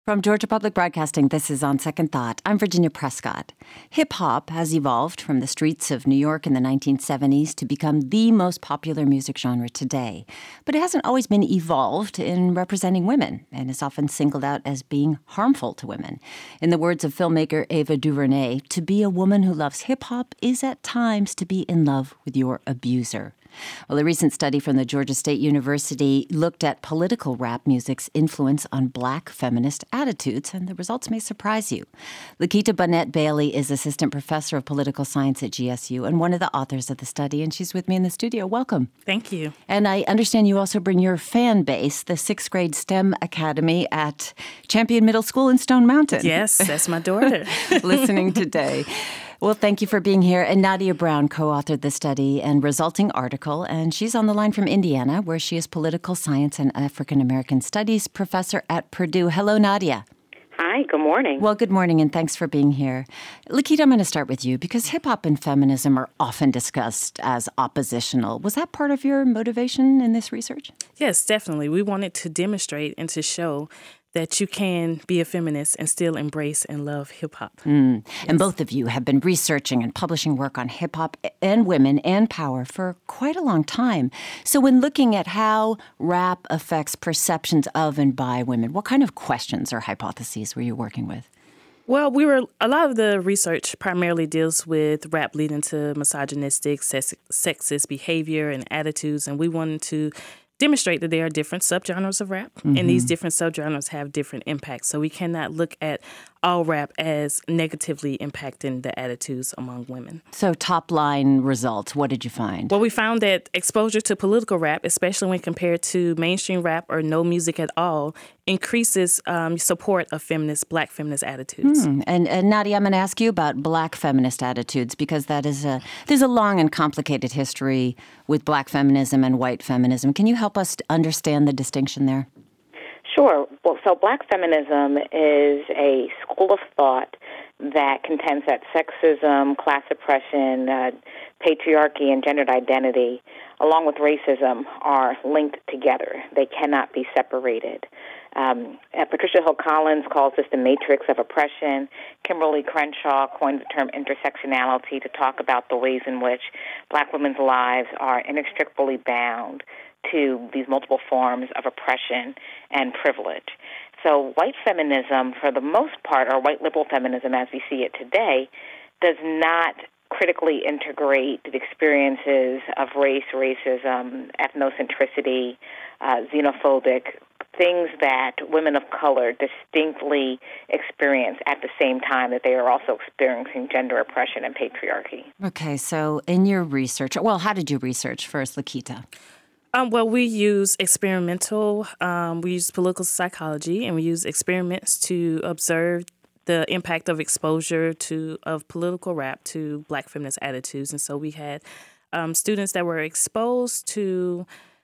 From Georgia Public Broadcasting, this is On Second Thought. I'm Virginia Prescott. Hip-hop has evolved from the streets of New York in the 1970s to become the most popular music genre today. But it hasn't always been evolved in representing women and is often singled out as being harmful to women. In the words of filmmaker Ava DuVernay, to be a woman who loves hip-hop is at times to be in love with your abuser. Well, a recent study from the Georgia State University looked at political rap music's influence on Black feminist attitudes, and the results may surprise you. Lakita Bonnet-Bailey is assistant professor of political science at GSU and one of the authors of the study, and she's with me in the studio. Welcome. Thank you. And I understand you also bring your fan base, the 6th grade STEM Academy at Champion Middle School in Stone Mountain. Yes, that's my daughter. Listening today. Well, thank you for being here. And Nadia Brown co-authored the study and resulting article, and she's on the line from Indiana, where she is political science and African American studies professor at Purdue. Hello, Nadia. Hi, good morning. Well, good morning, and thanks for being here. Lakita, I'm going to start with you, because hip-hop and feminism are often discussed as oppositional. Was that part of your motivation in this research? Yes, definitely. We wanted to demonstrate and to show that you can be a feminist and still embrace and love hip-hop. Yes. And both of you have been researching and publishing work on hip-hop and women and power for quite a long time. So when looking at how rap affects perceptions of and by women, what kind of questions or hypotheses were you working with? Well, a lot of the research primarily deals with rap leading to misogynistic, sexist behavior and attitudes, and we wanted to demonstrate that there are different subgenres of rap, and these different subgenres have different impacts. So we cannot look at all rap as negatively impacting the attitudes among women. So top line results, what did you find? Well, we found that exposure to political rap, especially when compared to mainstream rap or no music at all, increases support of Black feminist attitudes. And Nadia, I'm going to ask you about Black feminist attitudes, because there's a long and complicated history with Black feminism and white feminism. Can you help us understand the distinction there? Sure. Well, so Black feminism is a school of thought that contends that sexism, class oppression, patriarchy, and gendered identity, along with racism, are linked together. They cannot be separated. Patricia Hill Collins calls this the matrix of oppression. Kimberly Crenshaw coined the term intersectionality to talk about the ways in which Black women's lives are inextricably bound to these multiple forms of oppression and privilege. So white feminism, for the most part, or white liberal feminism as we see it today, does not critically integrate the experiences of race, racism, ethnocentricity, xenophobic, things that women of color distinctly experience at the same time that they are also experiencing gender oppression and patriarchy. Okay, so in your research, well, how did you research first, Lakita? Well, we use experimental, we use political psychology, and we use experiments to observe the impact of exposure of political rap to Black feminist attitudes. And so we had students that were exposed to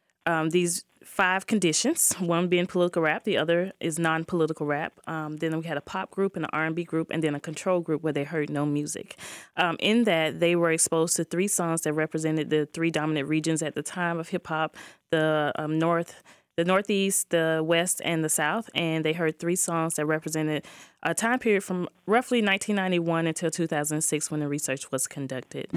these 5 conditions, one being political rap, the other is non-political rap. Then we had a pop group and an R&B group, and then a control group where they heard no music. In that, they were exposed to 3 songs that represented the 3 dominant regions at the time of hip-hop, the Northeast, the West, and the South, and they heard 3 songs that represented a time period from roughly 1991 until 2006 when the research was conducted.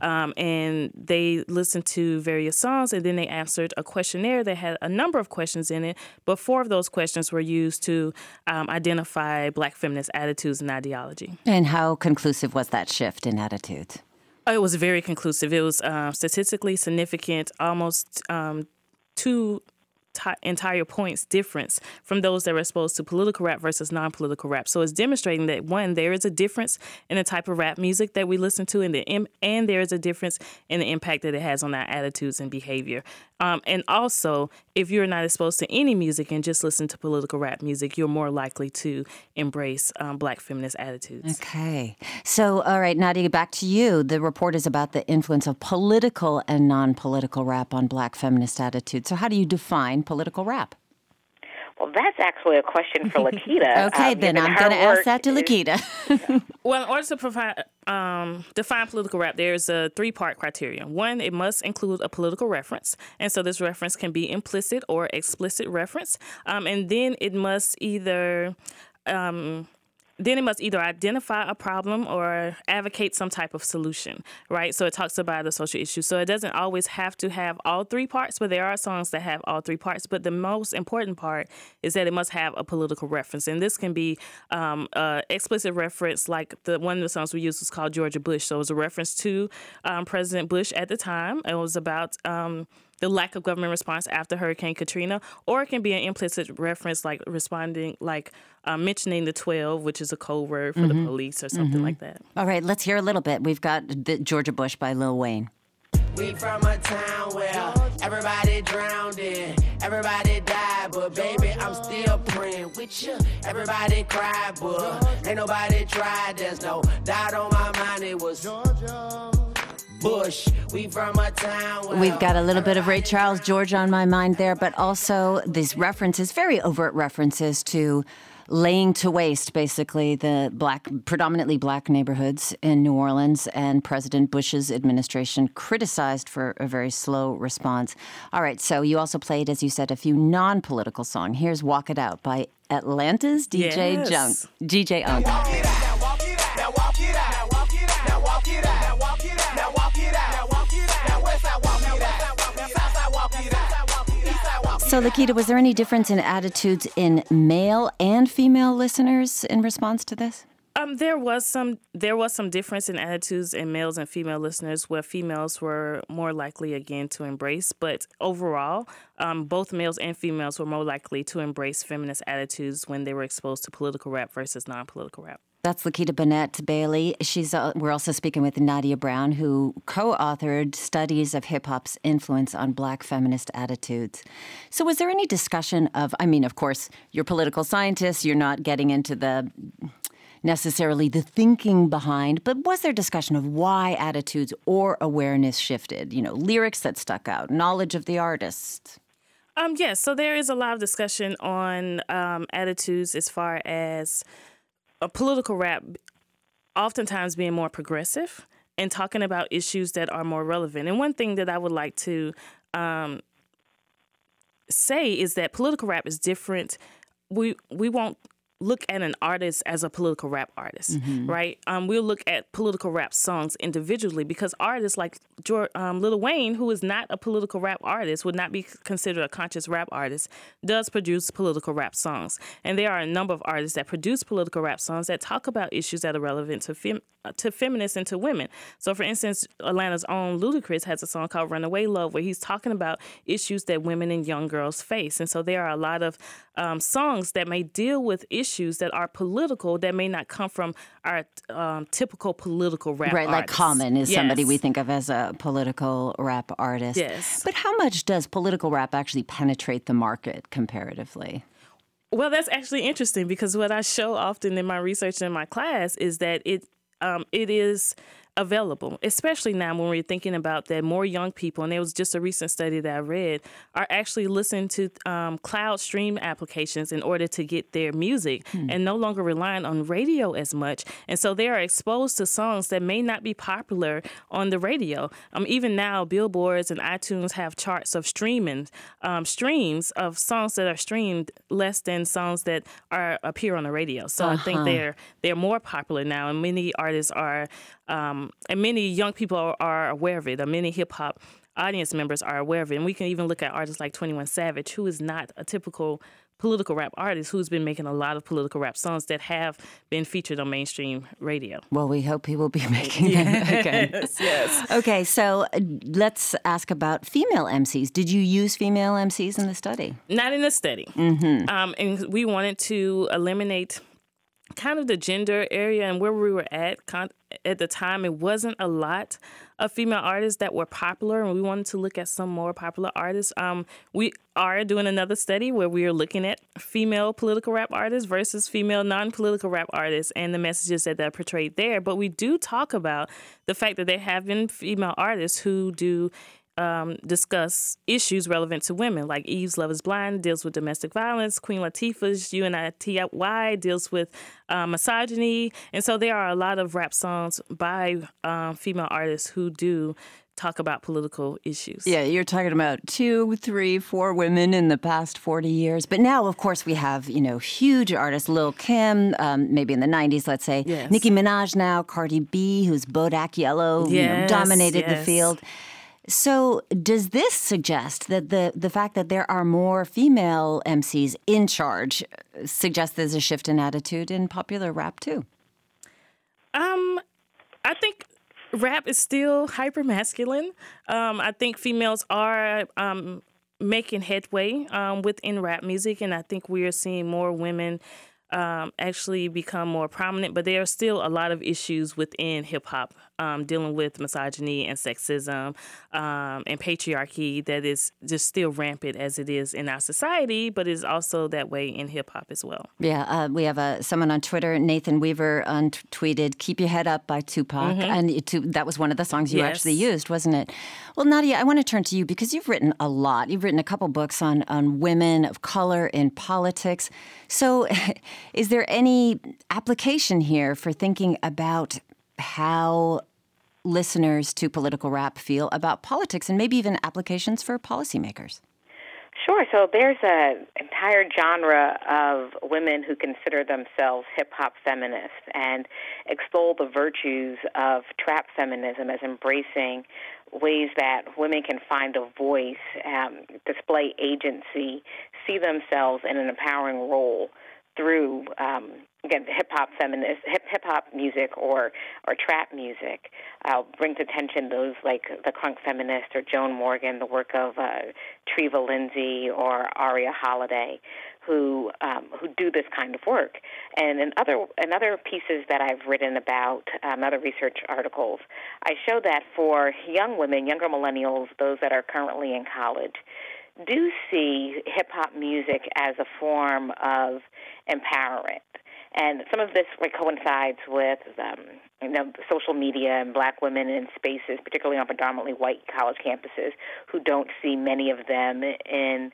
And they listened to various songs, and then they answered a questionnaire that had a number of questions in it, but 4 of those questions were used to identify Black feminist attitudes and ideology. And how conclusive was that shift in attitudes? It was very conclusive. It was statistically significant, almost 2 entire points difference from those that were exposed to political rap versus non-political rap. So it's demonstrating that, one, there is a difference in the type of rap music that we listen to, and there is a difference in the impact that it has on our attitudes and behavior. And also, if you're not exposed to any music and just listen to political rap music, you're more likely to embrace Black feminist attitudes. Okay. So, all right, Nadia, back to you. The report is about the influence of political and non-political rap on Black feminist attitudes. So how do you define political rap? Well, that's actually a question for Lakita. Okay, then I'm going to ask that to Lakita. Well, in order to define political rap, there's a 3-part criteria. 1, it must include a political reference. And so this reference can be implicit or explicit reference. And then it must either then it must either identify a problem or advocate some type of solution, right? So it talks about a social issue. So it doesn't always have to have all three parts, but there are songs that have all three parts. But the most important part is that it must have a political reference. And this can be explicit reference, like one of the songs we used was called Georgia Bush. So it was a reference to President Bush at the time. It was about the lack of government response after Hurricane Katrina, or it can be an implicit reference like responding, like mentioning the 12, which is a code word for the police or something like that. All right, let's hear a little bit. We've got the Georgia Bush by Lil Wayne. We from a town where everybody drowned in, everybody died, but baby, I'm still praying with you. Everybody cried, but ain't nobody tried. There's no doubt on my mind, it was Georgia Bush. We from a town where We've got a little bit of Ray Charles, Georgia on my mind there, but also these references, very overt references to laying to waste, basically, the predominantly black neighborhoods in New Orleans, and President Bush's administration criticized for a very slow response. All right, so you also played, as you said, a few non-political songs. Here's Walk It Out by Atlanta's DJ Yes. DJ Unk. Walk it out, walk it out, now walk it out, now walk it out, now walk it out, now walk it out, now walk it out, now walk it out, now Westside walk it out, now Southside walk it out, Eastside walk it out. So, Lakita, was there any difference in attitudes in male and female listeners in response to this? There was some difference in attitudes in males and female listeners, where females were more likely again to embrace. But overall, both males and females were more likely to embrace feminist attitudes when they were exposed to political rap versus non-political rap. That's Lakita Bennett Bailey. We're also speaking with Nadia Brown, who co-authored studies of hip-hop's influence on black feminist attitudes. So was there any discussion of, of course, you're political scientists, you're not getting into necessarily the thinking behind, but was there discussion of why attitudes or awareness shifted? Lyrics that stuck out, knowledge of the artist? Yes, so there is a lot of discussion on attitudes as far as a political rap oftentimes being more progressive and talking about issues that are more relevant. And one thing that I would like to say is that political rap is different. We won't look at an artist as a political rap artist, right? We'll look at political rap songs individually, because artists like Lil Wayne, who is not a political rap artist, would not be considered a conscious rap artist, does produce political rap songs. And there are a number of artists that produce political rap songs that talk about issues that are relevant to feminists and to women. So, for instance, Atlanta's own Ludacris has a song called Runaway Love, where he's talking about issues that women and young girls face. And so there are a lot of songs that may deal with issues that are political that may not come from our typical political rap right, artists. Like Common is somebody Yes. we think of as a political rap artist. Yes. But how much does political rap actually penetrate the market comparatively? Well, that's actually interesting, because what I show often in my research in my class is that it is available, especially now when we're thinking about that more young people, and there was just a recent study that I read, are actually listening to cloud stream applications in order to get their music and no longer relying on radio as much. And so they are exposed to songs that may not be popular on the radio. Even now, billboards and iTunes have charts of streams of songs that are streamed less than songs that appear on the radio. So I think they're more popular now, and many artists are and many young people are aware of it. Many hip-hop audience members are aware of it. And we can even look at artists like 21 Savage, who is not a typical political rap artist, who's been making a lot of political rap songs that have been featured on mainstream radio. Well, we hope he will be making them again. Yes. Okay, so let's ask about female MCs. Did you use female MCs in the study? Not in the study. And we wanted to eliminate kind of the gender area, and where we were at the time, it wasn't a lot of female artists that were popular, and we wanted to look at some more popular artists. We are doing another study where we are looking at female political rap artists versus female non-political rap artists and the messages that are portrayed there. But we do talk about the fact that there have been female artists who do discuss issues relevant to women, like Eve's Love is Blind deals with domestic violence, Queen Latifah's UNITY deals with misogyny, and so there are a lot of rap songs by female artists who do talk about political issues. Yeah, you're talking about 2, 3, 4 women in the past 40 years. But now, of course, we have, huge artists, Lil' Kim, maybe in the 90s, let's say. Yes. Nicki Minaj now, Cardi B, who's Bodak Yellow, dominated the field. So does this suggest that the fact that there are more female MCs in charge suggests there's a shift in attitude in popular rap, too? I think rap is still hyper-masculine. I think females are making headway within rap music, and I think we are seeing more women actually become more prominent. But there are still a lot of issues within hip-hop dealing with misogyny and sexism and patriarchy that is just still rampant as it is in our society, but is also that way in hip-hop as well. Yeah, we have someone on Twitter, Nathan Weaver, tweeted, "Keep Your Head Up" by Tupac. And that was one of the songs you actually used, wasn't it? Well, Nadia, I want to turn to you because you've written a lot. You've written a couple books on women of color in politics. So is there any application here for thinking about how listeners to political rap feel about politics and maybe even applications for policymakers? Sure. So there's an entire genre of women who consider themselves hip-hop feminists and extol the virtues of trap feminism as embracing ways that women can find a voice, display agency, see themselves in an empowering role through, again, hip-hop music or trap music. Brings attention to those like the Crunk Feminist or Joan Morgan, the work of Treva Lindsay or Aria Holiday, who do this kind of work. And in other pieces that I've written about, other research articles, I show that for young women, younger millennials, those that are currently in college, do see hip-hop music as a form of empowerment. And some of this coincides with social media and black women in spaces, particularly on predominantly white college campuses, who don't see many of them in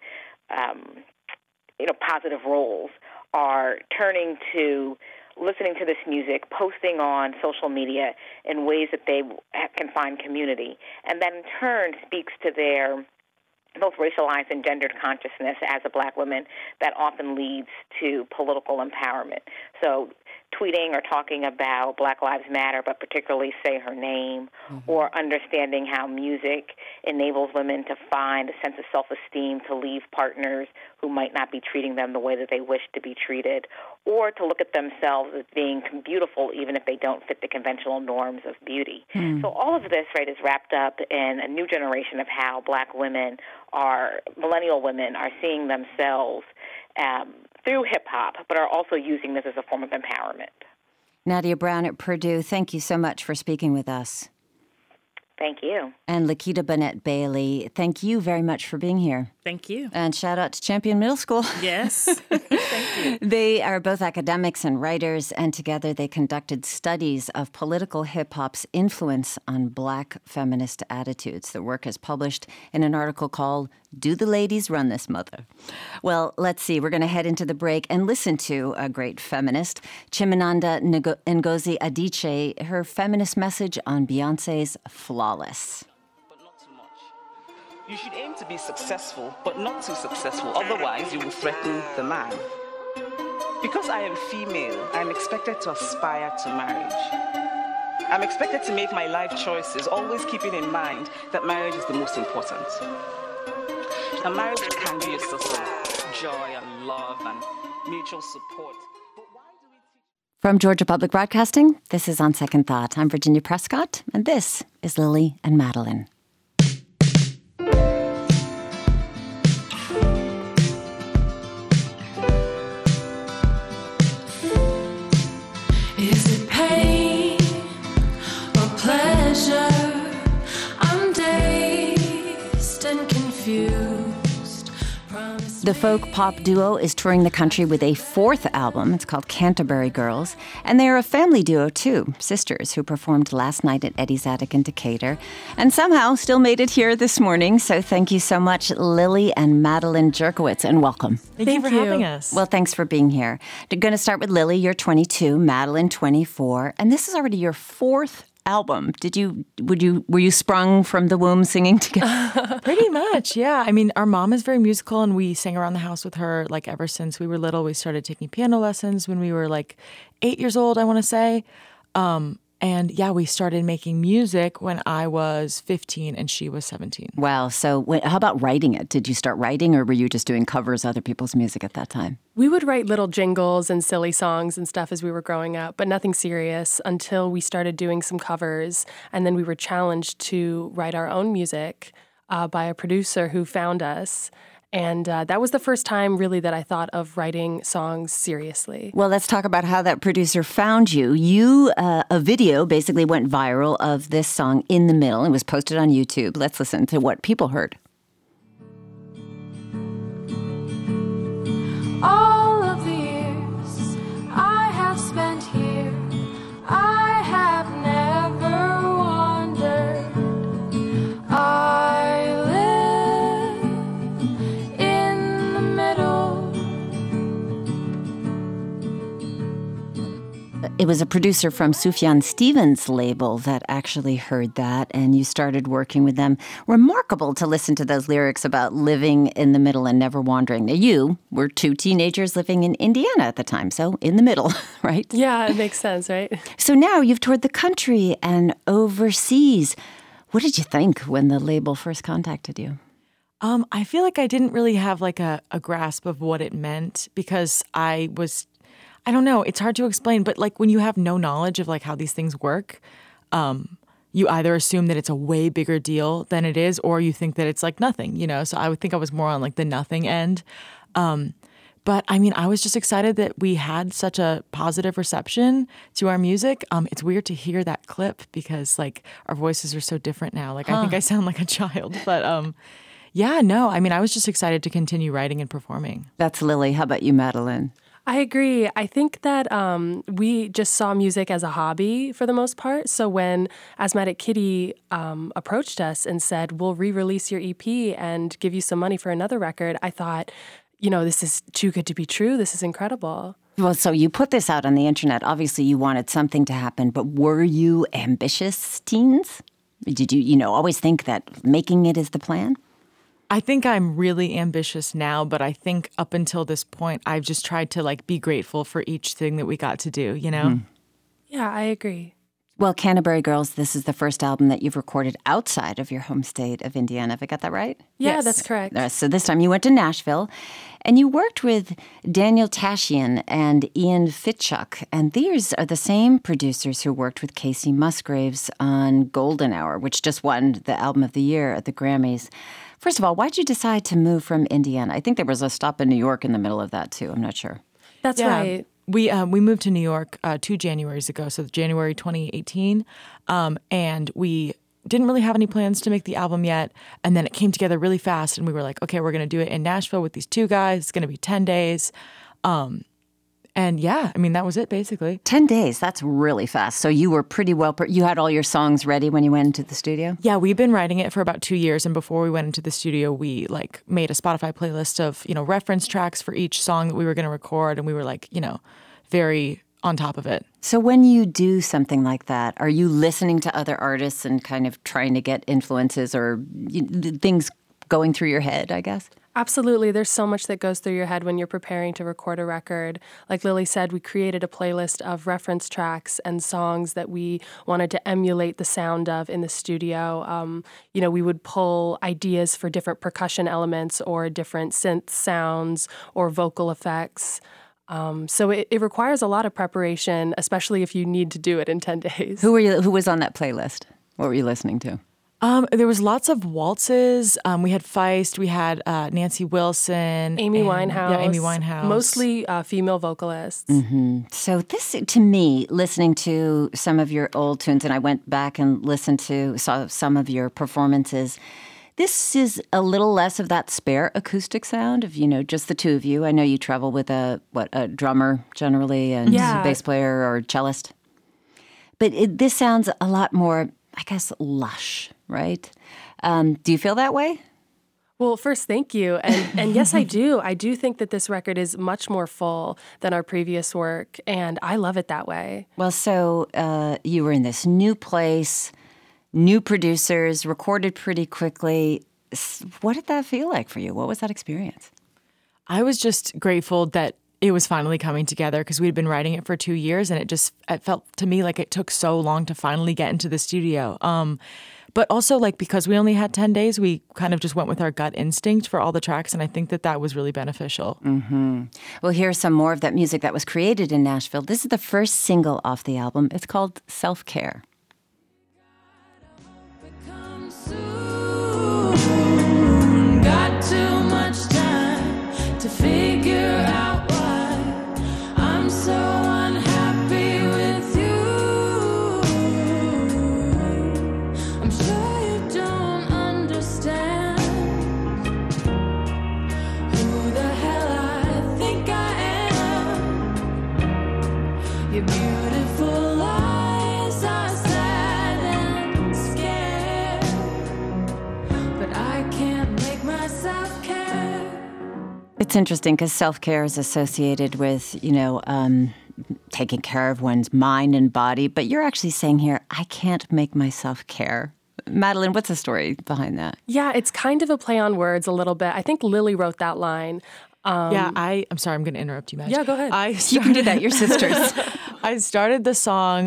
positive roles, are turning to listening to this music, posting on social media in ways that they can find community. And that in turn speaks to their both racialized and gendered consciousness as a black woman that often leads to political empowerment. So tweeting or talking about Black Lives Matter, but particularly Say Her Name, or understanding how music enables women to find a sense of self-esteem to leave partners who might not be treating them the way that they wish to be treated, or to look at themselves as being beautiful even if they don't fit the conventional norms of beauty. So all of this, is wrapped up in a new generation of how black women millennial women are seeing themselves through hip-hop, but are also using this as a form of empowerment. Nadia Brown at Purdue, thank you so much for speaking with us. Thank you. And Lakita Bennett Bailey, thank you very much for being here. Thank you. And shout out to Champion Middle School. Yes. Thank you. They are both academics and writers, and together they conducted studies of political hip-hop's influence on black feminist attitudes. The work is published in an article called "Do the Ladies Run This Mother?" Well, let's see. We're going to head into the break and listen to a great feminist, Chimamanda Ngozi Adichie, her feminist message on Beyoncé's Flawless. You should aim to be successful, but not too successful. Otherwise, you will threaten the man. Because I am female, I am expected to aspire to marriage. I'm expected to make my life choices, always keeping in mind that marriage is the most important. A marriage can be a source of joy and love and mutual support. From Georgia Public Broadcasting, this is On Second Thought. I'm Virginia Prescott, and this is Lily and Madeline. The folk pop duo is touring the country with a fourth album. It's called Canterbury Girls. And they are a family duo, too, sisters who performed last night at Eddie's Attic in Decatur and somehow still made it here this morning. So thank you so much, Lily and Madeline Jerkowitz, and welcome. Thank you for having us. Well, thanks for being here. We're going to start with Lily. You're 22, Madeline, 24. And this is already your fourth album. Were you sprung from the womb singing together? Pretty much, yeah. I mean, our mom is very musical, and we sang around the house with her like ever since we were little. We started taking piano lessons when we were like 8 years old, I want to say. And yeah, we started making music when I was 15 and she was 17. Wow. So how about writing it? Did you start writing, or were you just doing covers of other people's music at that time? We would write little jingles and silly songs and stuff as we were growing up, but nothing serious until we started doing some covers. And then we were challenged to write our own music by a producer who found us. And that was the first time, really, that I thought of writing songs seriously. Well, let's talk about how that producer found you. A video basically went viral of this song, In the Middle, and was posted on YouTube. Let's listen to what people heard. All of the years I have spent here, I have never wandered. I live in the middle. It was a producer from Sufjan Stevens' label that actually heard that, and you started working with them. Remarkable to listen to those lyrics about living in the middle and never wandering. Now, you were two teenagers living in Indiana at the time, so in the middle, right? Yeah, it makes sense, right? So now you've toured the country and overseas. What did you think when the label first contacted you? I feel like I didn't really have like a grasp of what it meant because I don't know, it's hard to explain, but like when you have no knowledge of like how these things work, you either assume that it's a way bigger deal than it is, or you think that it's like nothing, you know? So I would think I was more on like the nothing end. But I mean, I was just excited that we had such a positive reception to our music. It's weird to hear that clip because like our voices are so different now. Like I think I sound like a child, but yeah, no, I mean, I was just excited to continue writing and performing. That's Lily. How about you, Madeline? I agree. I think that we just saw music as a hobby for the most part. So when Asthmatic Kitty approached us and said, we'll re-release your EP and give you some money for another record, I thought, you know, this is too good to be true. This is incredible. Well, so you put this out on the internet. Obviously, you wanted something to happen, but were you ambitious teens? Did you, always think that making it is the plan? I think I'm really ambitious now, but I think up until this point, I've just tried to like be grateful for each thing that we got to do, you know? Yeah, I agree. Well, Canterbury Girls, this is the first album that you've recorded outside of your home state of Indiana. Have I got that right? Yeah, Yes. that's correct. So this time you went to Nashville, and you worked with Daniel Tashian and Ian Fitchuk. And these are the same producers who worked with Casey Musgraves on Golden Hour, which just won the Album of the Year at the Grammys. First of all, why'd you decide to move from Indiana? I think there was a stop in New York in the middle of that, too. I'm not sure. That's right. We moved to New York 2 Januaries ago, so January 2018, and we didn't really have any plans to make the album yet, and then it came together really fast, and we were like, okay, we're going to do it in Nashville with these two guys. It's going to be 10 days. And yeah, I mean, that was it, basically. 10 days, that's really fast. So you were pretty well, you had all your songs ready when you went into the studio? Yeah, we've been writing it for about 2 years, and before we went into the studio, we like made a Spotify playlist of, reference tracks for each song that we were going to record, and we were like, very on top of it. So when you do something like that, are you listening to other artists and kind of trying to get influences or things going through your head, I guess? Absolutely. There's so much that goes through your head when you're preparing to record a record. Like Lily said, we created a playlist of reference tracks and songs that we wanted to emulate the sound of in the studio. We would pull ideas for different percussion elements or different synth sounds or vocal effects. So it requires a lot of preparation, especially if you need to do it in 10 days. Who was on that playlist? What were you listening to? There was lots of waltzes. We had Feist. We had Nancy Wilson. Amy Winehouse. Yeah, Amy Winehouse. Mostly female vocalists. Mm-hmm. So this, to me, listening to some of your old tunes, and I went back and saw some of your performances, this is a little less of that spare acoustic sound of, just the two of you. I know you travel with a drummer generally and bass player or cellist. But this sounds a lot more, I guess, lush, right? Do you feel that way? Well, first, thank you. And yes, I do. I do think that this record is much more full than our previous work, and I love it that way. Well, so you were in this new place, new producers, recorded pretty quickly. What did that feel like for you? What was that experience? I was just grateful that it was finally coming together because we'd been writing it for 2 years, and it felt to me like it took so long to finally get into the studio. But also, like, because we only had 10 days, we kind of just went with our gut instinct for all the tracks, and I think that was really beneficial. Mm-hmm. Well, here's some more of that music that was created in Nashville. This is the first single off the album. It's called Self-Care. Got too much time to figure out why I'm so unhappy with you. I'm sure you don't understand who the hell I think I am. Your beautiful eyes are sad and scared, but I can't make myself care. It's interesting because self-care is associated with, taking care of one's mind and body. But you're actually saying here, I can't make myself care. Madeline, what's the story behind that? Yeah, it's kind of a play on words a little bit. I think Lily wrote that line. I'm sorry, I'm going to interrupt you, Madge. Yeah, go ahead. You can do that, you're sisters. I started the song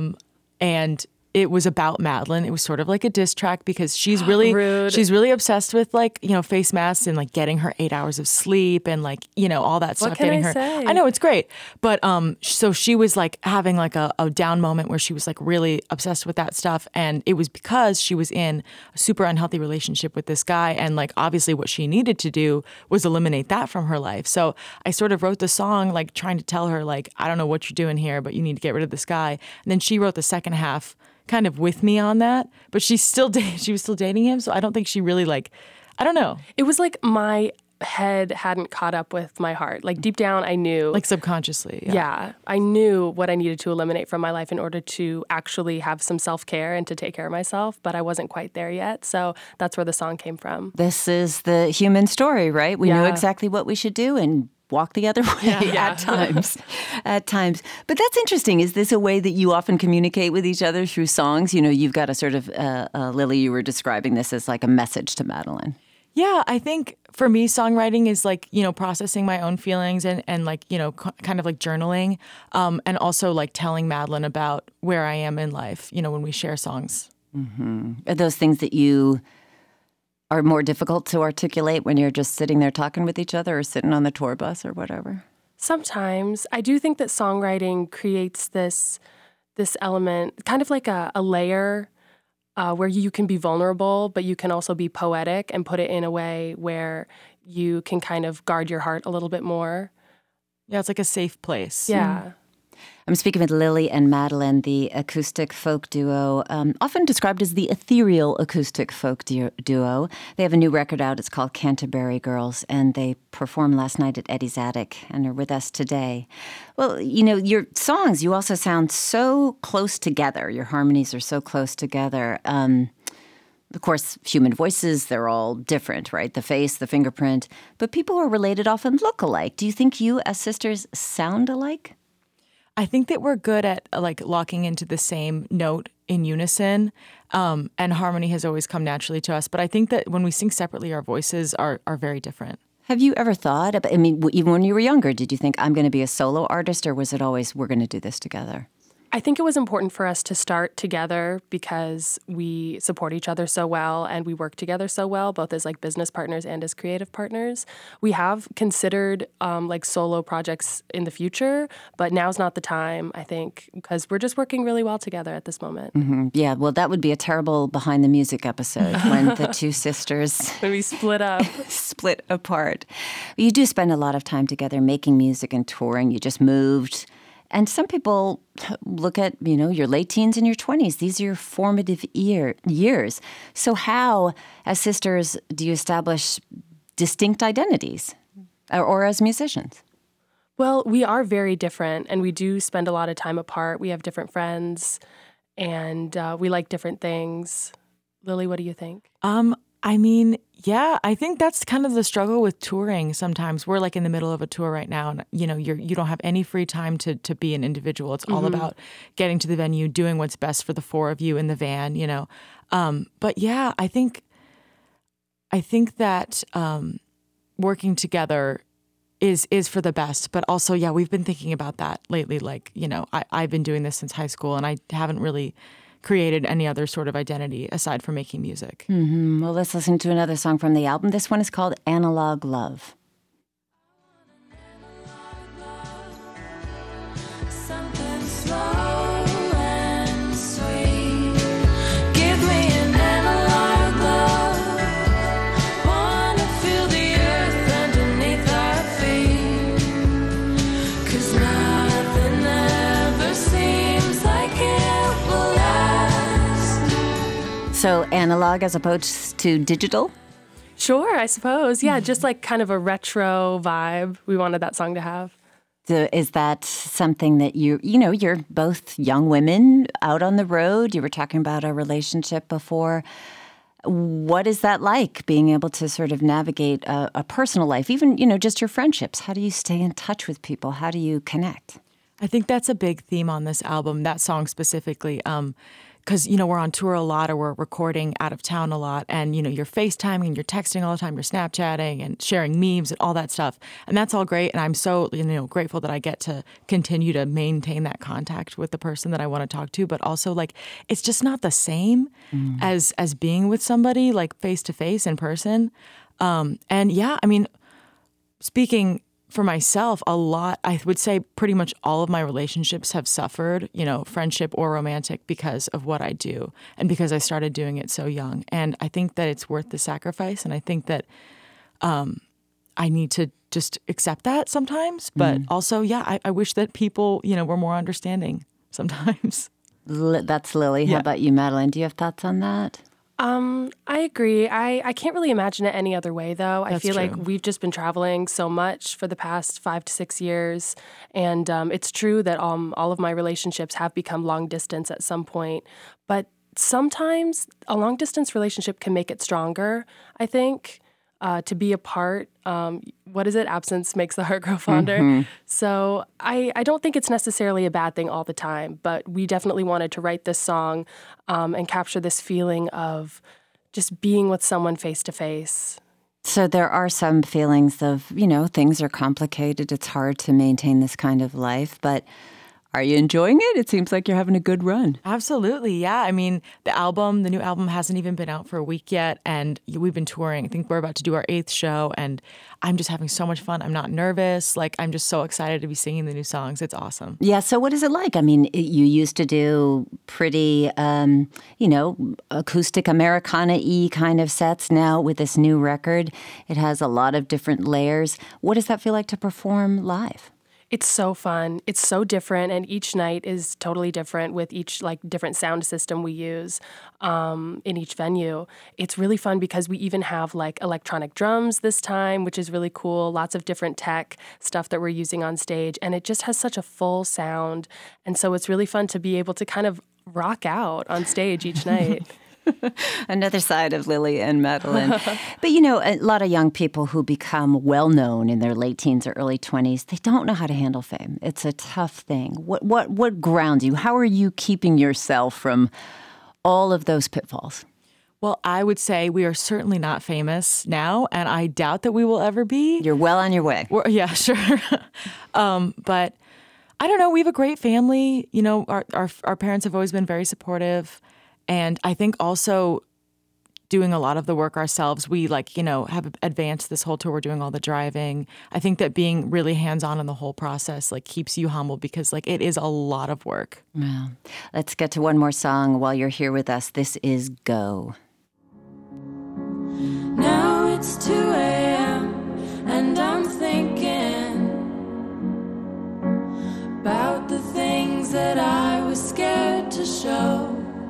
and it was about Madeline. It was sort of like a diss track because she's really Rude. she's really obsessed with face masks and like getting her 8 hours of sleep and all that stuff. What can getting I her. say? I know it's great, but so she was like having like a down moment where she was like really obsessed with that stuff, and it was because she was in a super unhealthy relationship with this guy, and like obviously what she needed to do was eliminate that from her life. So I sort of wrote the song like trying to tell her like, I don't know what you're doing here, but you need to get rid of this guy. And then she wrote the second half kind of with me on that, but she was still dating him, so I don't think she really I don't know. It was like my head hadn't caught up with my heart. Like deep down, I knew. Like subconsciously. Yeah, I knew what I needed to eliminate from my life in order to actually have some self-care and to take care of myself, but I wasn't quite there yet. So that's where the song came from. This is the human story, right? We know Yeah. exactly what we should do and walk the other way at times. But that's interesting. Is this a way that you often communicate with each other through songs? You've got a sort of, Lily, you were describing this as like a message to Madeline. Yeah, I think for me, songwriting is like, processing my own feelings and kind of like journaling, and also like telling Madeline about where I am in life, when we share songs. Mm-hmm. Are those things that you are more difficult to articulate when you're just sitting there talking with each other or sitting on the tour bus or whatever? Sometimes. I do think that songwriting creates this element, kind of like a layer where you can be vulnerable, but you can also be poetic and put it in a way where you can kind of guard your heart a little bit more. Yeah, it's like a safe place. Yeah. I'm speaking with Lily and Madeline, the acoustic folk duo, often described as the ethereal acoustic folk duo. They have a new record out. It's called Canterbury Girls, and they performed last night at Eddie's Attic and are with us today. Well, your songs, you also sound so close together. Your harmonies are so close together. Of course, human voices, they're all different, right? The face, the fingerprint. But people who are related often look alike. Do you think you as sisters sound alike? I think that we're good at like locking into the same note in unison, and harmony has always come naturally to us. But I think that when we sing separately, our voices are very different. Have you ever thought about, even when you were younger, did you think I'm going to be a solo artist, or was it always we're going to do this together? I think it was important for us to start together because we support each other so well and we work together so well, both as like business partners and as creative partners. We have considered like solo projects in the future, but now's not the time, I think, because we're just working really well together at this moment. Mm-hmm. Yeah, well, that would be a terrible behind the music episode when the two sisters When we split up. split apart. You do spend a lot of time together making music and touring. You just moved. And some people look at, your late teens and your 20s. These are your formative years. So how, as sisters, do you establish distinct identities or as musicians? Well, we are very different, and we do spend a lot of time apart. We have different friends, and we like different things. Lily, what do you think? I mean, yeah, I think that's kind of the struggle with touring sometimes. We're like in the middle of a tour right now, and you don't have any free time to be an individual. It's all about getting to the venue, doing what's best for the four of you in the van, But yeah, I think that working together is for the best. But also, yeah, we've been thinking about that lately. Like, I've been doing this since high school, and I haven't really created any other sort of identity aside from making music. Mm-hmm. Well, let's listen to another song from the album. This one is called Analog Love. Something slow and sweet. Give me an analog love. Wanna feel the earth underneath our feet. 'Cause nothing ever seems like it will last. So analog as opposed to digital? Sure, I suppose. Yeah, just like kind of a retro vibe we wanted that song to have. So is that something that you're both young women out on the road? You were talking about a relationship before. What is that like, being able to sort of navigate a personal life, even, just your friendships? How do you stay in touch with people? How do you connect? I think that's a big theme on this album, that song specifically. Because, we're on tour a lot, or we're recording out of town a lot, and, you're FaceTiming and you're texting all the time, you're Snapchatting and sharing memes and all that stuff. And that's all great. And I'm so, grateful that I get to continue to maintain that contact with the person that I want to talk to. But also, like, it's just not the same as being with somebody, like, face to face in person. And yeah, I mean, speaking for myself, a lot, I would say pretty much all of my relationships have suffered, friendship or romantic, because of what I do and because I started doing it so young. And I think that it's worth the sacrifice. And I think that I need to just accept that sometimes. But also, yeah, I wish that people, were more understanding sometimes. That's Lily. How about you, Madeline? Do you have thoughts on that? I agree. I can't really imagine it any other way, though. I feel like we've just been traveling so much for the past 5 to 6 years. And it's true that all of my relationships have become long distance at some point. But sometimes a long distance relationship can make it stronger, I think. To be apart, what is it? Absence makes the heart grow fonder. So I don't think it's necessarily a bad thing all the time, but we definitely wanted to write this song and capture this feeling of just being with someone face to face. So there are some feelings of, things are complicated. It's hard to maintain this kind of life, but are you enjoying it? It seems like you're having a good run. Absolutely, yeah. I mean, the new album hasn't even been out for a week yet, and we've been touring. I think we're about to do our 8th show, and I'm just having so much fun. I'm not nervous. Like, I'm just so excited to be singing the new songs. It's awesome. Yeah, so what is it like? I mean, you used to do pretty, acoustic Americana-y kind of sets. Now with this new record, it has a lot of different layers. What does that feel like to perform live? It's so fun. It's so different, and each night is totally different with each different sound system we use in each venue. It's really fun because we even have electronic drums this time, which is really cool. Lots of different tech stuff that we're using on stage, and it just has such a full sound. And so it's really fun to be able to kind of rock out on stage each night. Another side of Lily and Madeline. But, a lot of young people who become well-known in their late teens or early 20s, they don't know how to handle fame. It's a tough thing. What grounds you? How are you keeping yourself from all of those pitfalls? Well, I would say we are certainly not famous now, and I doubt that we will ever be. You're well on your way. Yeah, sure. But I don't know. We have a great family. Our parents have always been very supportive. And I think also doing a lot of the work ourselves, we have advanced this whole tour. We're doing all the driving. I think that being really hands-on in the whole process keeps you humble because it is a lot of work. Well, let's get to one more song while you're here with us. This is Go. Now it's 2 a.m. and I'm thinking about the things that I was scared to show.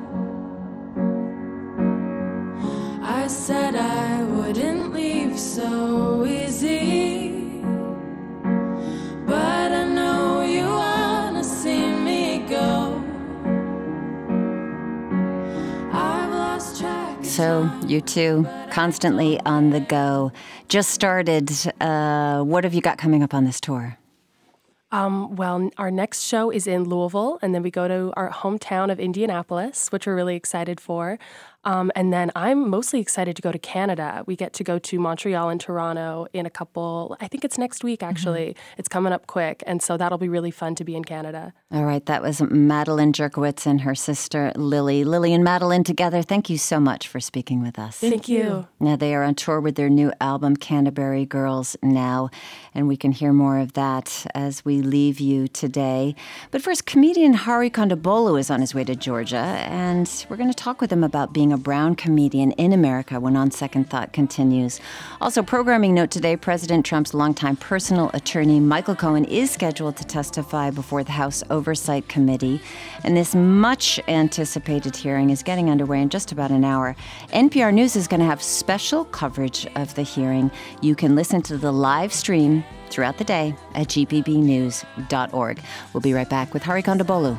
I said I wouldn't leave so easy, but I know you wanna see me go. I've lost track. So you two constantly on the go. Just started. What have you got coming up on this tour? Well, our next show is in Louisville, and then we go to our hometown of Indianapolis, which we're really excited for. And then I'm mostly excited to go to Canada. We get to go to Montreal and Toronto in I think it's next week, actually. Mm-hmm. It's coming up quick, and so that'll be really fun to be in Canada. All right, that was Madeline Jerkowitz and her sister, Lily. Lily and Madeline together, thank you so much for speaking with us. Thank you. Now, they are on tour with their new album, Canterbury Girls Now, and we can hear more of that as we leave you today. But first, comedian Hari Kondabolu is on his way to Georgia, and we're going to talk with him about being a brown comedian in America when On Second Thought continues. Also, programming note today, President Trump's longtime personal attorney, Michael Cohen, is scheduled to testify before the House Oversight Committee, and this much-anticipated hearing is getting underway in just about an hour. NPR News is going to have special coverage of the hearing. You can listen to the live stream throughout the day at gpbnews.org. We'll be right back with Hari Kondabolu.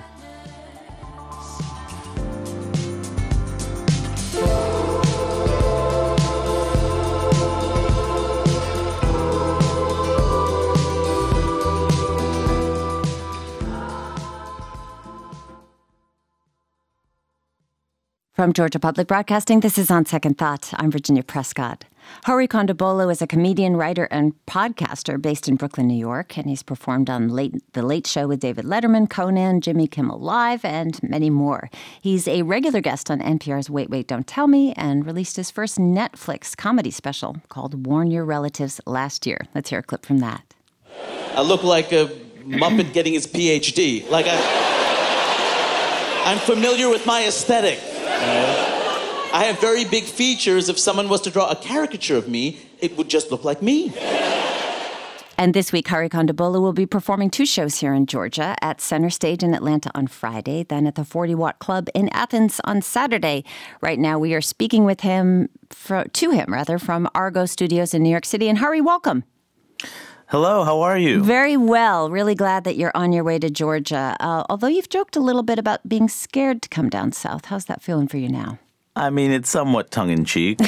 From Georgia Public Broadcasting, this is On Second Thought. I'm Virginia Prescott. Hari Kondabolu is a comedian, writer, and podcaster based in Brooklyn, New York, and he's performed on The Late Show with David Letterman, Conan, Jimmy Kimmel Live, and many more. He's a regular guest on NPR's Wait, Wait, Don't Tell Me, and released his first Netflix comedy special called Warn Your Relatives last year. Let's hear a clip from that. I look like a Muppet getting his PhD. I'm familiar with my aesthetic. I have very big features. If someone was to draw a caricature of me, it would just look like me. And this week, Hari Kondabolu will be performing 2 shows here in Georgia, at Center Stage in Atlanta on Friday, then at the 40 Watt Club in Athens on Saturday. Right now, we are speaking with him, from Argo Studios in New York City. And Hari, welcome. Hello, how are you? Very well. Really glad that you're on your way to Georgia. Although you've joked a little bit about being scared to come down south. How's that feeling for you now? I mean, it's somewhat tongue-in-cheek.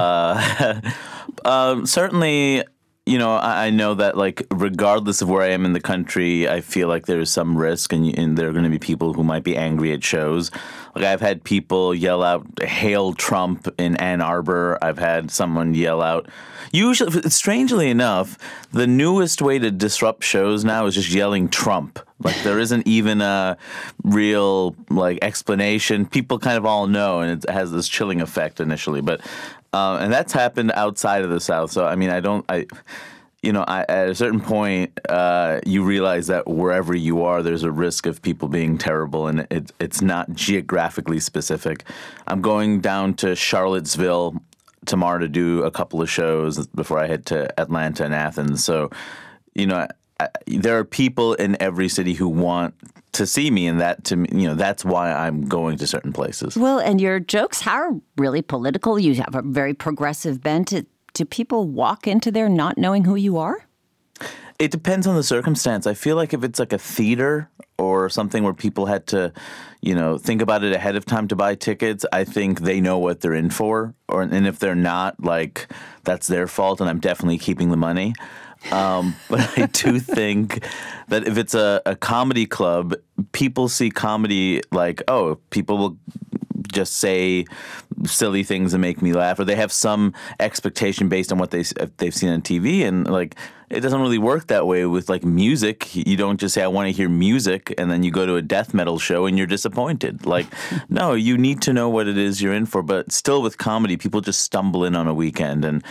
Certainly, I know that, regardless of where I am in the country, I feel like there's some risk, and there are going to be people who might be angry at shows. I've had people yell out, "Hail Trump" in Ann Arbor. I've had someone yell out. Usually, strangely enough, the newest way to disrupt shows now is just yelling Trump. There isn't even a real, explanation. People kind of all know, and it has this chilling effect initially. But and that's happened outside of the South. So, I mean, at a certain point, you realize that wherever you are, there's a risk of people being terrible, and it's not geographically specific. I'm going down to Charlottesville tomorrow to do a couple of shows before I head to Atlanta and Athens. So, there are people in every city who want to see me, and that's why I'm going to certain places. Well, and your jokes are really political. You have a very progressive bent. Do people walk into there not knowing who you are? It depends on the circumstance. I feel like if it's like a theater or something where people had to, think about it ahead of time to buy tickets, I think they know what they're in for. And if they're not, that's their fault, and I'm definitely keeping the money. But I do think that if it's a comedy club, people see comedy people will just say silly things and make me laugh, or they have some expectation based on what they've seen on TV, and it doesn't really work that way with music. You don't just say, "I want to hear music," and then you go to a death metal show and you're disappointed. No, you need to know what it is you're in for. But still, with comedy, people just stumble in on a weekend, and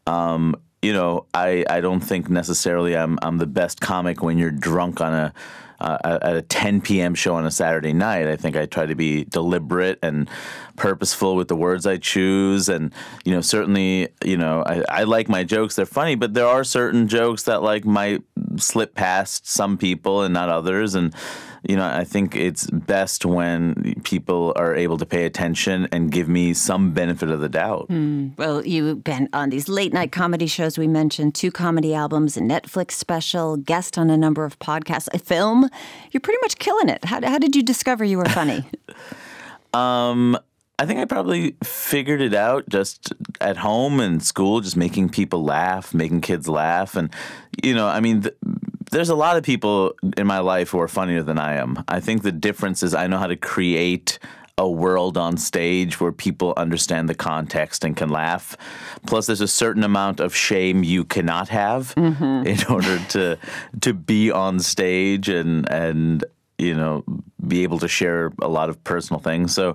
I don't think necessarily I'm the best comic when you're drunk on at a 10 p.m. show on a Saturday night. I think I try to be deliberate and purposeful with the words I choose. And, certainly, I like my jokes. They're funny, but there are certain jokes that might slip past some people and not others. And, I think it's best when people are able to pay attention and give me some benefit of the doubt. Well, you've been on these late night comedy shows we mentioned, 2 comedy albums, a Netflix special, guest on a number of podcasts, a film. You're pretty much killing it. How did you discover you were funny? I think I probably figured it out just at home and school, just making people laugh, making kids laugh. And, I mean, there's a lot of people in my life who are funnier than I am. I think the difference is I know how to create a world on stage where people understand the context and can laugh. Plus, there's a certain amount of shame you cannot have in order to be on stage and be able to share a lot of personal things. So,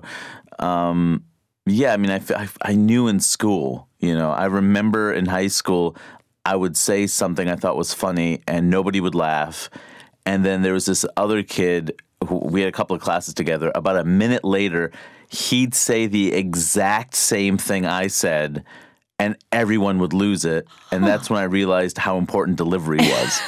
I mean, I knew in school, I remember in high school, I would say something I thought was funny and nobody would laugh. And then there was this other kid we had a couple of classes together. About a minute later, he'd say the exact same thing I said, and everyone would lose it. And that's when I realized how important delivery was.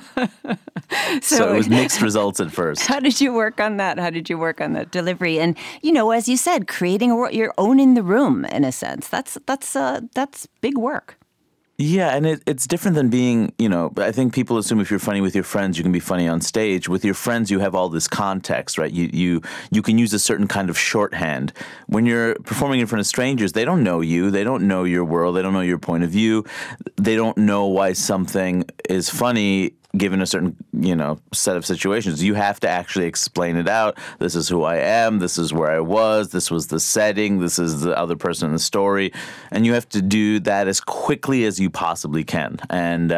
So it was mixed results at first. How did you work on that? How did you work on the delivery? And, as you said, creating your own in the room, in a sense. That's big work. Yeah, and it's different than being, I think people assume if you're funny with your friends, you can be funny on stage. With your friends, you have all this context, right? You can use a certain kind of shorthand. When you're performing in front of strangers, they don't know you. They don't know your world. They don't know your point of view. They don't know why something is funny given a certain, set of situations. You have to actually explain it out. This is who I am. This is where I was. This was the setting. This is the other person in the story. And you have to do that as quickly as you possibly can. And,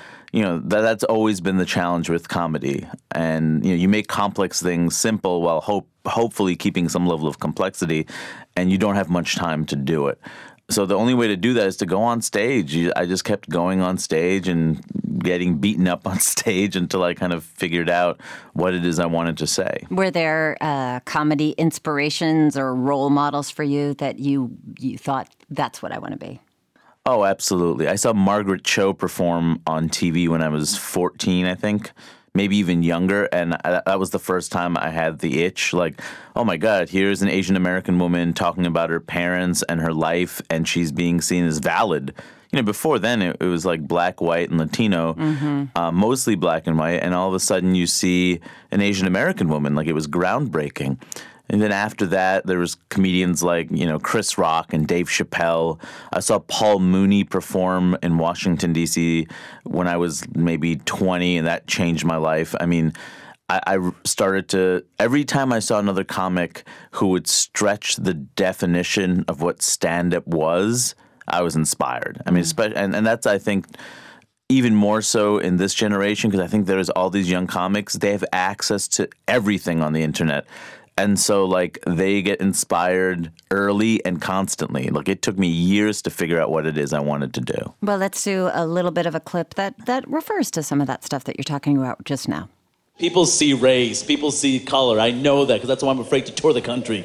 that's always been the challenge with comedy. And, you make complex things simple while hopefully keeping some level of complexity, and you don't have much time to do it. So the only way to do that is to go on stage. I just kept going on stage and getting beaten up on stage until I kind of figured out what it is I wanted to say. Were there comedy inspirations or role models for you that you thought, that's what I want to be? Oh, absolutely. I saw Margaret Cho perform on TV when I was 14, I think. Maybe even younger, and that was the first time I had the itch. Like, oh my God, here's an Asian American woman talking about her parents and her life, and she's being seen as valid. Before then, it was like black, white, and Latino, mostly black and white, and all of a sudden you see an Asian American woman. Like, it was groundbreaking. And then after that, there was comedians like, Chris Rock and Dave Chappelle. I saw Paul Mooney perform in Washington, D.C. when I was maybe 20, and that changed my life. I mean, I started to, every time I saw another comic who would stretch the definition of what stand-up was, I was inspired. I mean, and that's, I think, even more so in this generation, because I think there's all these young comics. They have access to everything on the internet. And so, they get inspired early and constantly. It took me years to figure out what it is I wanted to do. Well, let's do a little bit of a clip that refers to some of that stuff that you're talking about just now. People see race. People see color. I know that because that's why I'm afraid to tour the country.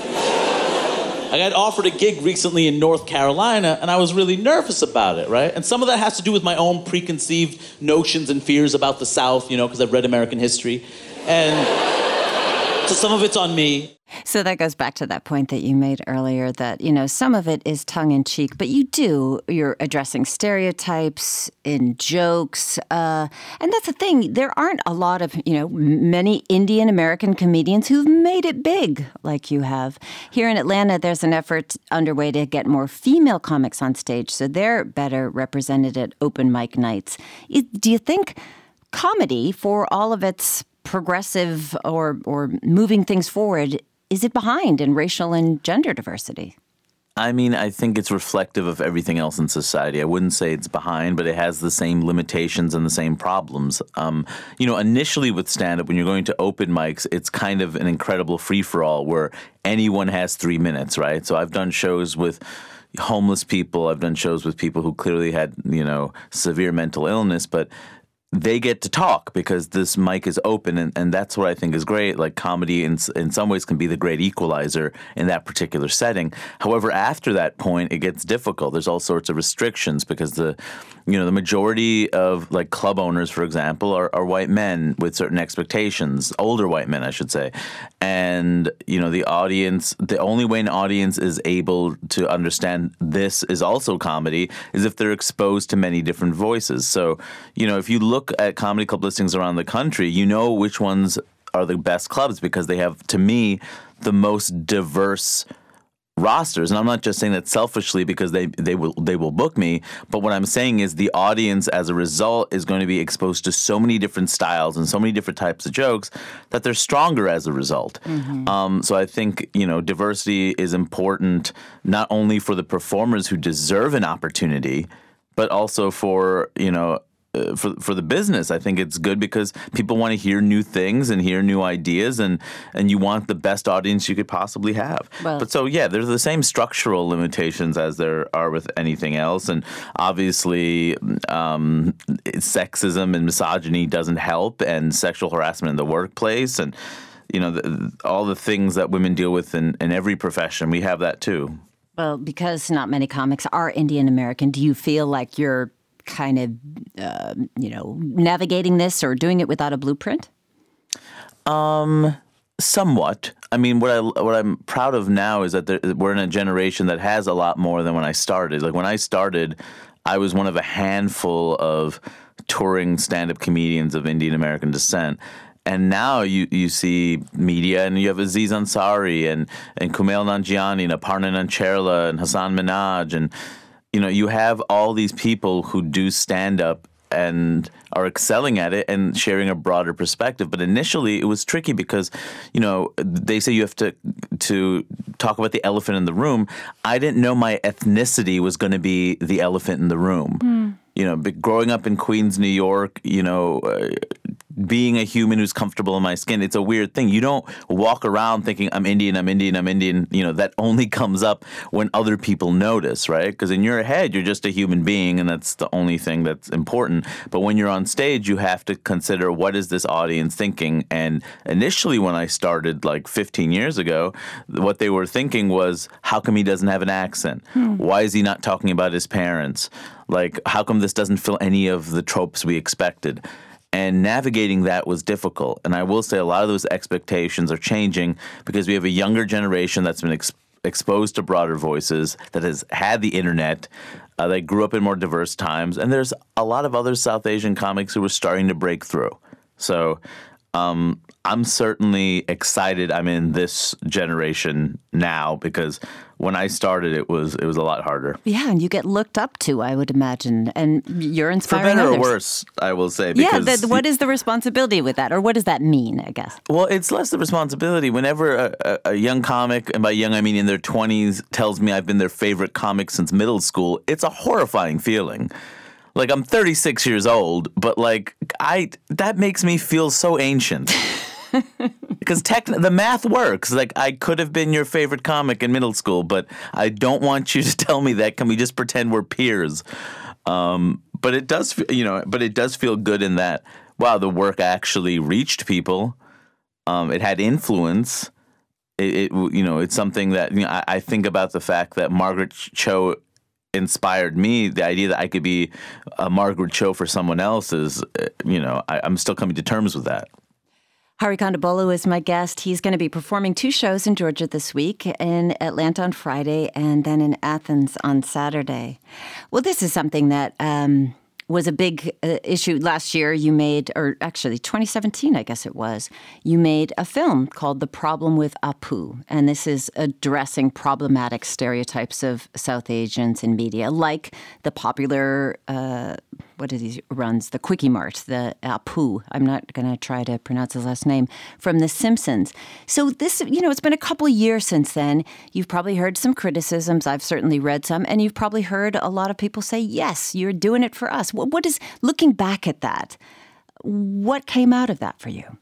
I got offered a gig recently in North Carolina, and I was really nervous about it, right? And some of that has to do with my own preconceived notions and fears about the South, because I've read American history. And so some of it's on me. So that goes back to that point that you made earlier that, some of it is tongue-in-cheek, but you're addressing stereotypes in jokes. And that's the thing. There aren't a lot of, many Indian American comedians who've made it big like you have. Here in Atlanta, there's an effort underway to get more female comics on stage, so they're better represented at open mic nights. Do you think comedy, for all of its progressive or moving things forward, is it behind in racial and gender diversity? I mean, I think it's reflective of everything else in society. I wouldn't say it's behind, but it has the same limitations and the same problems. Initially with stand-up, when you're going to open mics, it's kind of an incredible free-for-all where anyone has 3 minutes, right? So I've done shows with homeless people. I've done shows with people who clearly had, severe mental illness, but they get to talk because this mic is open, and that's what I think is great. Like, comedy in some ways can be the great equalizer in that particular setting. However, after that point, it gets difficult. There's all sorts of restrictions because the majority of club owners, for example, are white men with certain expectations, older white men, I should say. And, the audience, the only way an audience is able to understand this is also comedy is if they're exposed to many different voices. So, if you look at comedy club listings around the country, which ones are the best clubs because they have, to me, the most diverse rosters. And I'm not just saying that selfishly because they will book me, but what I'm saying is the audience as a result is going to be exposed to so many different styles and so many different types of jokes that they're stronger as a result. So I think, diversity is important not only for the performers who deserve an opportunity, but also for the business. I think it's good because people want to hear new things and hear new ideas, and you want the best audience you could possibly have. Well, but so, yeah, there's the same structural limitations as there are with anything else. And obviously, sexism and misogyny doesn't help, and sexual harassment in the workplace, and, all the things that women deal with in every profession, we have that too. Well, because not many comics are Indian American, do you feel like you're kind of, navigating this or doing it without a blueprint? Somewhat. I mean, what I'm proud of now is that we're in a generation that has a lot more than when I started. Like when I started, I was one of a handful of touring stand-up comedians of Indian American descent. And now you see media, and you have Aziz Ansari and Kumail Nanjiani and Aparna Nancherla and Hassan Minhaj, and you have all these people who do stand-up and are excelling at it and sharing a broader perspective. But initially, it was tricky because, they say you have to talk about the elephant in the room. I didn't know my ethnicity was going to be the elephant in the room. But growing up in Queens, New York, being a human who's comfortable in my skin, it's a weird thing. You don't walk around thinking, I'm Indian. That only comes up when other people notice, right? Because in your head, you're just a human being, and that's the only thing that's important. But when you're on stage, you have to consider, what is this audience thinking? And initially, when I started like 15 years ago, what they were thinking was, how come he doesn't have an accent? Why is he not talking about his parents? Like, how come this doesn't fill any of the tropes we expected? And navigating that was difficult. And I will say a lot of those expectations are changing because we have a younger generation that's been exposed to broader voices, that has had the internet, that grew up in more diverse times. And there's a lot of other South Asian comics who are starting to break through. So I'm certainly excited I'm in this generation now, because when I started, it was a lot harder. Yeah, and you get looked up to, I would imagine, and you're inspiring others. For better others. or worse, I will say. Because what is the responsibility with that, or what does that mean, I guess? Well, it's less the responsibility. Whenever a young comic, and by young I mean in their 20s, tells me I've been their favorite comic since middle school, it's a horrifying feeling. Like, I'm 36 years old, but that makes me feel so ancient. Because the math works. Like, I could have been your favorite comic in middle school, but I don't want you to tell me that. Can we just pretend we're peers? But it does, but it does feel good in that, wow, the work actually reached people. It had influence. It's something that, I think about the fact that Margaret Cho inspired me. The idea that I could be a Margaret Cho for someone else is, I'm still coming to terms with that. Hari Kondabolu is my guest. He's going to be performing 2 shows in Georgia this week, in Atlanta on Friday and then in Athens on Saturday. Well, this is something that was a big issue last year. You made, or actually 2017, I guess it was, you made a film called The Problem with Apu. And this is addressing problematic stereotypes of South Asians in media, like the popular, what is he runs? The Quickie Mart, the Apu. I'm not going to try to pronounce his last name, from The Simpsons. So this, it's been a couple of years since then. You've probably heard some criticisms. I've certainly read some. And you've probably heard a lot of people say, yes, you're doing it for us. What is, looking back at that, what came out of that for you?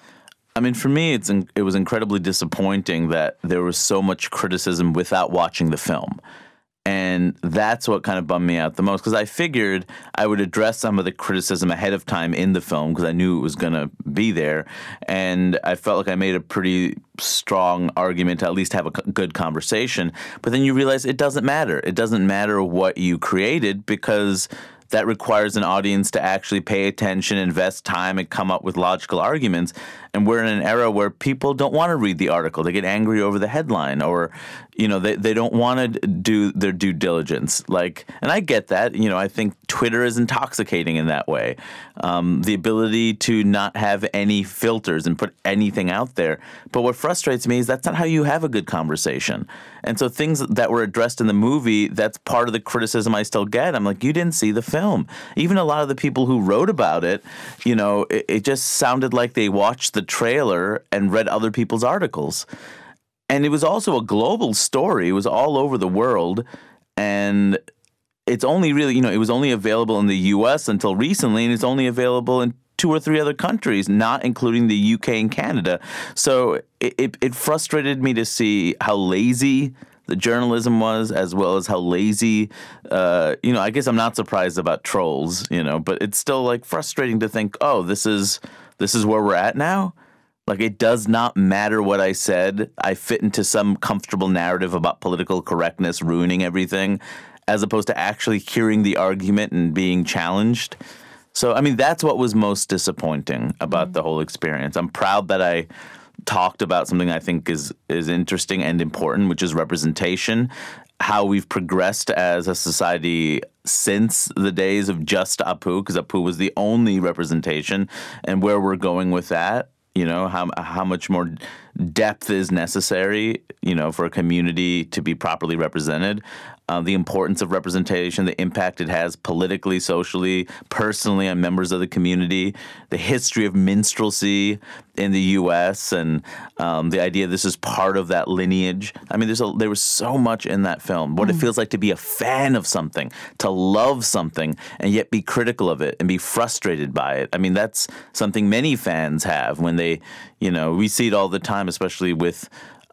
I mean, for me, it was incredibly disappointing that there was so much criticism without watching the film. And that's what kind of bummed me out the most, because I figured I would address some of the criticism ahead of time in the film because I knew it was going to be there. And I felt like I made a pretty strong argument to at least have a good conversation. But then you realize it doesn't matter. It doesn't matter what you created, because that requires an audience to actually pay attention, invest time, and come up with logical arguments. And we're in an era where people don't want to read the article. They get angry over the headline, or, they don't want to do their due diligence. And I get that. I think Twitter is intoxicating in that way. The ability to not have any filters and put anything out there. But what frustrates me is that's not how you have a good conversation. And so things that were addressed in the movie, that's part of the criticism I still get. I'm like, you didn't see the film. Even a lot of the people who wrote about it, it just sounded like they watched the trailer and read other people's articles. And it was also a global story. It was all over the world. And it's only really, it was only available in the U.S. until recently, and it's only available in 2 or 3 other countries, not including the UK and Canada. So it frustrated me to see how lazy the journalism was, as well as how lazy, I guess I'm not surprised about trolls, but it's still frustrating to think, oh, this is where we're at now. It does not matter what I said. I fit into some comfortable narrative about political correctness ruining everything, as opposed to actually hearing the argument and being challenged. So, that's what was most disappointing about the whole experience. I'm proud that I talked about something I think is interesting and important, which is representation, how we've progressed as a society since the days of just Apu, because Apu was the only representation, and where we're going with that. How much more depth is necessary, for a community to be properly represented. The importance of representation, the impact it has politically, socially, personally on members of the community, the history of minstrelsy in the U.S., and the idea this is part of that lineage. There was so much in that film. What it feels like to be a fan of something, to love something, and yet be critical of it and be frustrated by it. That's something many fans have when they, we see it all the time, especially with,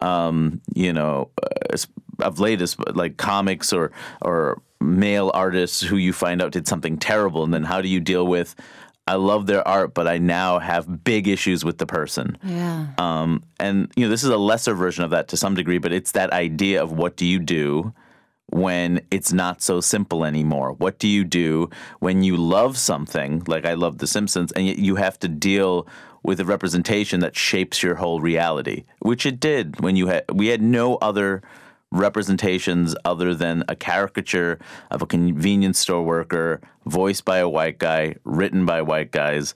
of latest, comics or male artists who you find out did something terrible, and then how do you deal with, I love their art, but I now have big issues with the person. Yeah. And this is a lesser version of that to some degree, but it's that idea of what do you do when it's not so simple anymore? What do you do when you love something, like I love The Simpsons, and yet you have to deal with a representation that shapes your whole reality, which it did when we had no other representations other than a caricature of a convenience store worker, voiced by a white guy, written by white guys.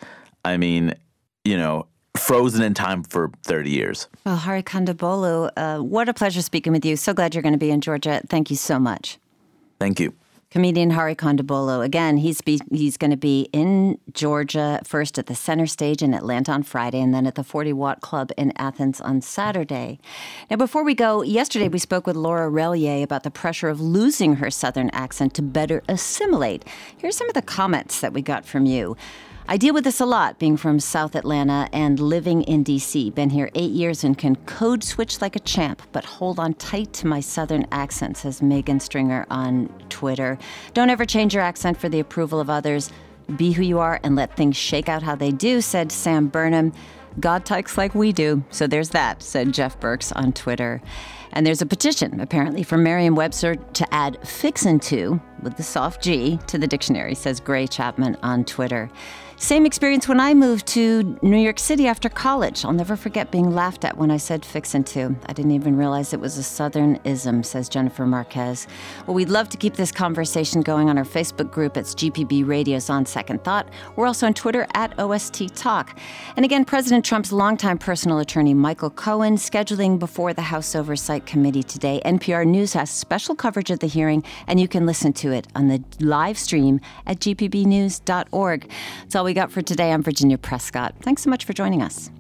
Frozen in time for 30 years. Well, Hari Kondabolu, what a pleasure speaking with you. So glad you're going to be in Georgia. Thank you so much. Thank you. Comedian Hari Kondabolu. Again, he's going to be in Georgia, first at the Center Stage in Atlanta on Friday, and then at the 40 Watt Club in Athens on Saturday. Now, before we go, yesterday we spoke with Laura Relier about the pressure of losing her Southern accent to better assimilate. Here's some of the comments that we got from you. I deal with this a lot, being from South Atlanta and living in D.C. Been here 8 years and can code switch like a champ, but hold on tight to my Southern accent, says Megan Stringer on Twitter. Don't ever change your accent for the approval of others. Be who you are and let things shake out how they do, said Sam Burnham. God talks like we do. So there's that, said Jeff Burks on Twitter. And there's a petition, apparently, from Merriam-Webster to add fixin' to, with the soft G, to the dictionary, says Gray Chapman on Twitter. Same experience when I moved to New York City after college. I'll never forget being laughed at when I said fixin' to. I didn't even realize it was a Southern-ism, says Jennifer Marquez. Well, we'd love to keep this conversation going on our Facebook group. It's GPB Radio's On Second Thought. We're also on Twitter at OST Talk. And again, President Trump's longtime personal attorney, Michael Cohen, scheduling before the House Oversight Committee today. NPR News has special coverage of the hearing, and you can listen to it on the live stream at gpbnews.org. That's all we got for today. I'm Virginia Prescott. Thanks so much for joining us.